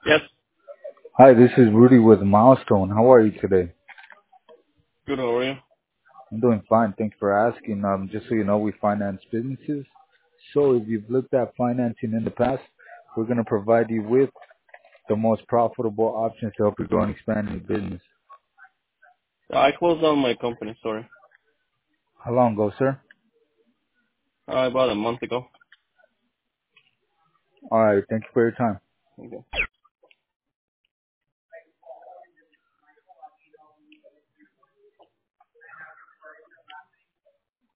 Yes. Hi, this is Rudy with Milestone. How are you today? Good. How are you? I'm doing fine. Thanks for asking. Just so you know, we finance businesses. So if you've looked at financing in the past, we're going to provide you with the most profitable options to help you grow and expand your business. I closed down my company. Sorry. How long ago, sir? About a month ago. All right. Thank you for your time. Okay.